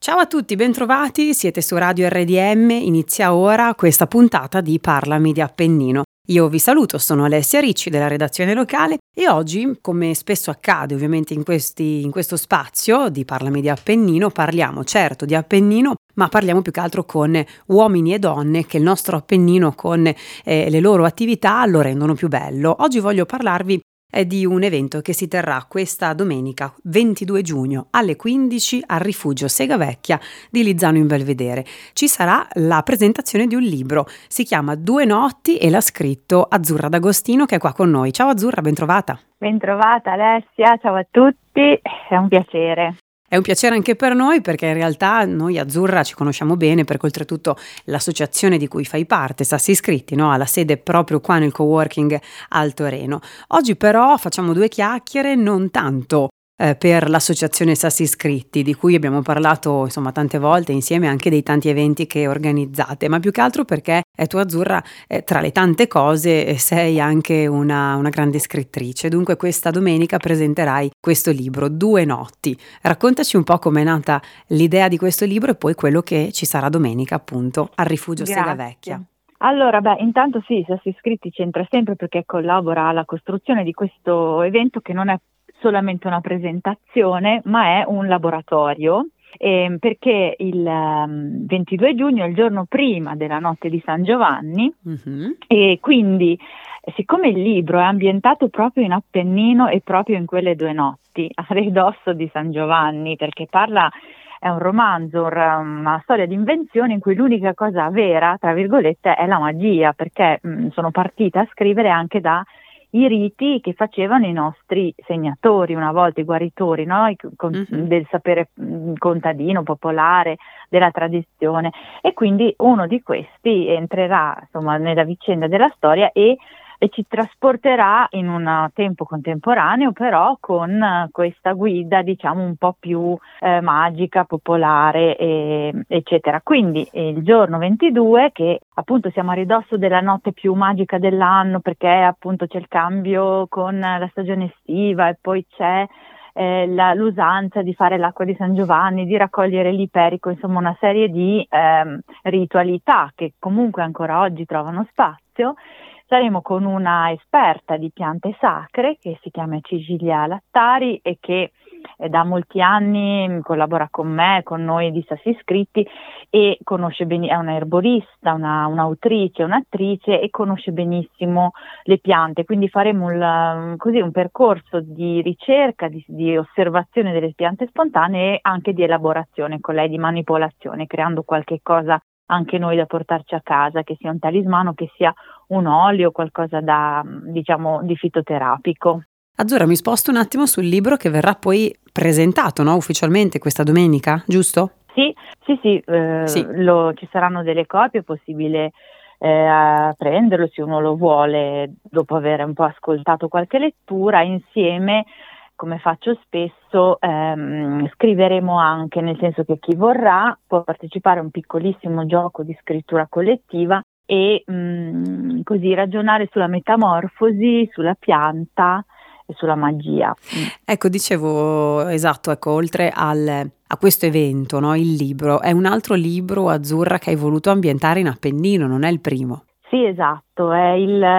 Ciao a tutti, bentrovati, siete su Radio RDM, inizia ora questa puntata di Parlami di Appennino. Io vi saluto, sono Alessia Ricci della redazione locale e oggi, come spesso accade ovviamente in questo spazio di Parlami di Appennino, parliamo certo di Appennino, ma parliamo più che altro con uomini e donne che il nostro Appennino con le loro attività lo rendono più bello. Oggi voglio parlarvi di un evento che si terrà questa domenica 22 giugno alle 15 al rifugio Segavecchia di Lizzano in Belvedere. Ci sarà la presentazione di un libro, si chiama Due notti e l'ha scritto Azzurra D'Agostino che è qua con noi. Ciao Azzurra, bentrovata. Bentrovata Alessia, ciao a tutti, è un piacere. È un piacere anche per noi perché in realtà noi Azzurra ci conosciamo bene perché oltretutto l'associazione di cui fai parte, Sassi Iscritti, no? Ha la sede proprio qua nel coworking Alto Reno. Oggi però facciamo due chiacchiere non tanto per l'associazione Sassi Iscritti di cui abbiamo parlato insomma tante volte insieme anche dei tanti eventi che organizzate, ma più che altro perché tu Azzurra tra le tante cose sei anche una grande scrittrice, dunque questa domenica presenterai questo libro Due notti. Raccontaci un po' com'è nata l'idea di questo libro e poi quello che ci sarà domenica appunto al rifugio Segavecchia. Allora, intanto sì, Sassi Iscritti c'entra sempre perché collabora alla costruzione di questo evento che non è solamente una presentazione, ma è un laboratorio, perché il 22 giugno è il giorno prima della notte di San Giovanni, e quindi siccome il libro è ambientato proprio in Appennino e proprio in quelle due notti, a ridosso di San Giovanni, perché è un romanzo, una storia di invenzione in cui l'unica cosa vera, tra virgolette, è la magia, perché sono partita a scrivere anche da i riti che facevano i nostri segnatori, una volta i guaritori, no? Del sapere contadino, popolare, della tradizione, e quindi uno di questi entrerà insomma nella vicenda della storia e ci trasporterà in un tempo contemporaneo, però con questa guida diciamo un po' più magica, popolare, eccetera. Quindi il giorno 22, che appunto siamo a ridosso della notte più magica dell'anno, perché appunto c'è il cambio con la stagione estiva e poi c'è l'usanza di fare l'acqua di San Giovanni, di raccogliere l'iperico, insomma una serie di ritualità che comunque ancora oggi trovano spazio. Saremo con una esperta di piante sacre che si chiama Cecilia Lattari e che da molti anni collabora con me, con noi di Sassi Iscritti, e conosce è una erborista, un'autrice, un'attrice e conosce benissimo le piante, quindi faremo un percorso di ricerca, di osservazione delle piante spontanee e anche di elaborazione con lei, di manipolazione, creando qualche cosa anche noi da portarci a casa, che sia un talismano, che sia un olio, qualcosa di fitoterapico. Azzurra, mi sposto un attimo sul libro che verrà poi presentato, no? Ufficialmente questa domenica, giusto? Sì. Ci saranno delle copie, è possibile prenderlo se uno lo vuole, dopo aver un po' ascoltato qualche lettura insieme. Come faccio spesso, scriveremo anche, nel senso che chi vorrà può partecipare a un piccolissimo gioco di scrittura collettiva e così ragionare sulla metamorfosi, sulla pianta e sulla magia. Ecco, dicevo, esatto, ecco, oltre a questo evento, no, il libro, è un altro libro, Azzurra, che hai voluto ambientare in Appennino, non è il primo? Sì, esatto, è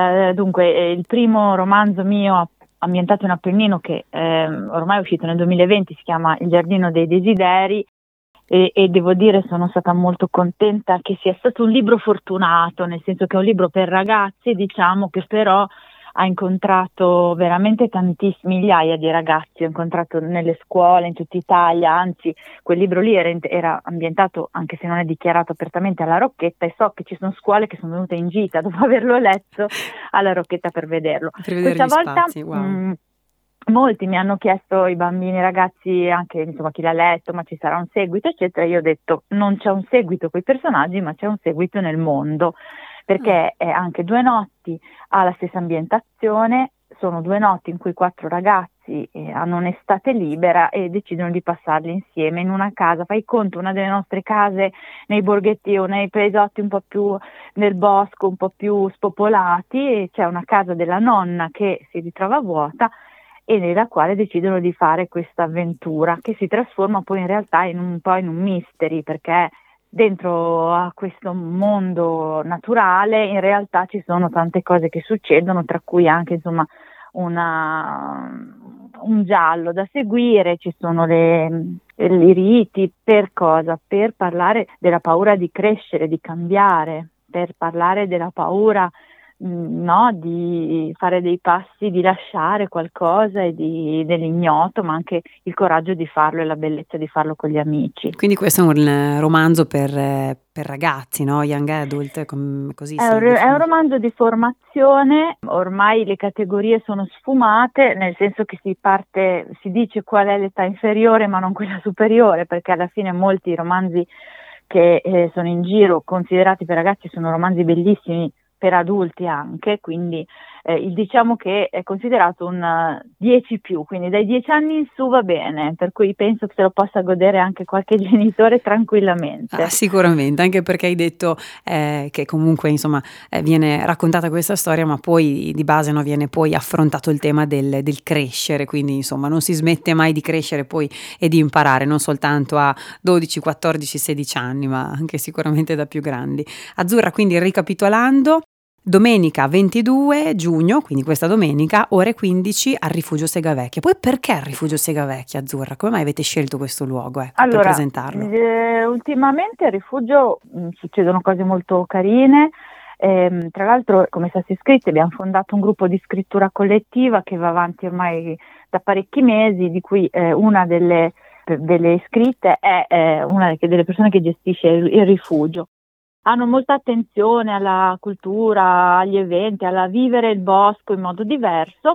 il primo romanzo mio ambientato in Appennino che ormai è uscito nel 2020, si chiama Il giardino dei desideri e devo dire sono stata molto contenta che sia stato un libro fortunato, nel senso che è un libro per ragazzi, diciamo, che però ha incontrato veramente tantissime migliaia di ragazzi, ho incontrato nelle scuole in tutta Italia, anzi quel libro lì era ambientato, anche se non è dichiarato apertamente, alla Rocchetta, e so che ci sono scuole che sono venute in gita dopo averlo letto alla Rocchetta per vederlo. Questa volta spazi, wow. Molti mi hanno chiesto, i bambini, i ragazzi, anche insomma chi l'ha letto, ma ci sarà un seguito eccetera. Io ho detto non c'è un seguito con i personaggi, ma c'è un seguito nel mondo, perché è anche Due notti, ha la stessa ambientazione, sono 2 notti in cui 4 ragazzi hanno un'estate libera e decidono di passarli insieme in una casa. Fai conto, una delle nostre case nei borghetti o nei paesotti un po' più nel bosco, un po' più spopolati, e c'è una casa della nonna che si ritrova vuota e nella quale decidono di fare questa avventura che si trasforma poi in realtà in un po' in un mystery, perché dentro a questo mondo naturale in realtà ci sono tante cose che succedono, tra cui anche insomma un giallo da seguire, ci sono i riti, per cosa? Per parlare della paura di crescere, di cambiare, per parlare della paura no, di fare dei passi, di lasciare qualcosa e dell'ignoto, ma anche il coraggio di farlo e la bellezza di farlo con gli amici. Quindi questo è un romanzo per ragazzi, no? Young adult, così È si è un definisce. romanzo di formazione, ormai le categorie sono sfumate, nel senso che si dice qual è l'età inferiore ma non quella superiore, perché alla fine molti romanzi che sono in giro considerati per ragazzi sono romanzi bellissimi per adulti anche, quindi diciamo che è considerato un 10+, quindi dai 10 anni in su va bene, per cui penso che se lo possa godere anche qualche genitore tranquillamente. Sicuramente, anche perché hai detto che comunque insomma viene raccontata questa storia, ma poi di base no, viene poi affrontato il tema del crescere, quindi insomma non si smette mai di crescere poi e di imparare, non soltanto a 12, 14, 16 anni, ma anche sicuramente da più grandi. Azzurra, quindi ricapitolando, domenica 22 giugno, quindi questa domenica, ore 15 al Rifugio Segavecchia. Poi perché il Rifugio Segavecchia, Azzurra? Come mai avete scelto questo luogo, per Allora, presentarlo? ultimamente al rifugio succedono cose molto carine. Tra l'altro, come Sassi Scritti, abbiamo fondato un gruppo di scrittura collettiva che va avanti ormai da parecchi mesi, di cui una delle iscritte è una delle persone che gestisce il rifugio. Hanno molta attenzione alla cultura, agli eventi, alla vivere il bosco in modo diverso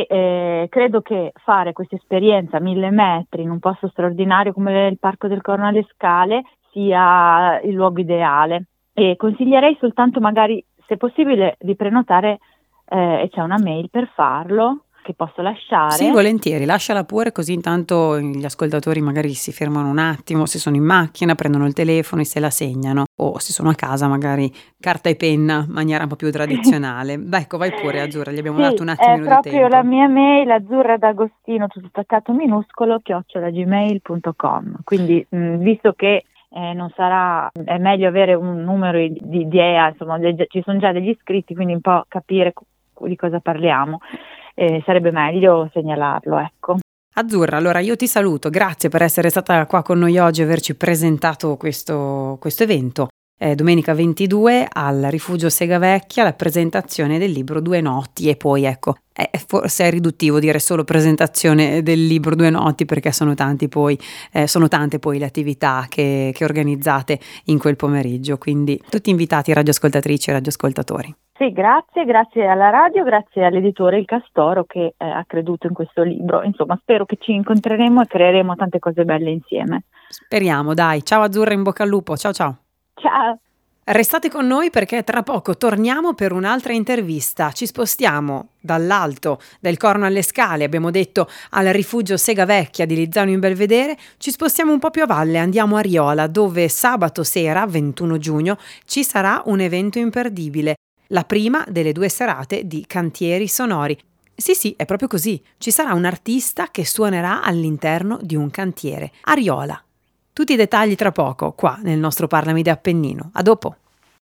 e credo che fare questa esperienza a 1000 metri in un posto straordinario come il Parco del Corno alle Scale sia il luogo ideale. E consiglierei soltanto magari, se possibile, di prenotare e c'è una mail per farlo che posso lasciare. Sì, volentieri, lasciala pure, così intanto gli ascoltatori magari si fermano un attimo, se sono in macchina prendono il telefono e se la segnano, o se sono a casa magari carta e penna in maniera un po' più tradizionale. Beh, ecco, vai pure Azzurra, gli abbiamo dato un attimino di tempo. È proprio la mia mail, azzurradagostino, tutto attaccato minuscolo, @gmail.com. Quindi visto che non sarà, è meglio avere un numero di idea, insomma ci sono già degli iscritti, quindi un po' capire di cosa parliamo. Sarebbe meglio segnalarlo, ecco. Azzurra, allora io ti saluto, grazie per essere stata qua con noi oggi e averci presentato questo evento. Domenica 22 al Rifugio Segavecchia la presentazione del libro Due Notti e poi ecco, forse è riduttivo dire solo presentazione del libro Due Notti perché sono tante poi le attività che organizzate in quel pomeriggio, quindi tutti invitati radioascoltatrici e radioascoltatori. Sì, grazie alla radio, grazie all'editore Il Castoro che ha creduto in questo libro. Insomma, spero che ci incontreremo e creeremo tante cose belle insieme. Speriamo, dai. Ciao Azzurra, in bocca al lupo. Ciao ciao. Ciao. Restate con noi perché tra poco torniamo per un'altra intervista. Ci spostiamo dall'alto del Corno alle Scale, abbiamo detto al Rifugio Segavecchia di Lizzano in Belvedere, ci spostiamo un po' più a valle, andiamo a Riola dove sabato sera, 21 giugno, ci sarà un evento imperdibile. La prima delle 2 serate di Cantieri Sonori. Sì, è proprio così. Ci sarà un artista che suonerà all'interno di un cantiere, a Riola. Tutti i dettagli tra poco, qua nel nostro Parlami di Appennino. A dopo!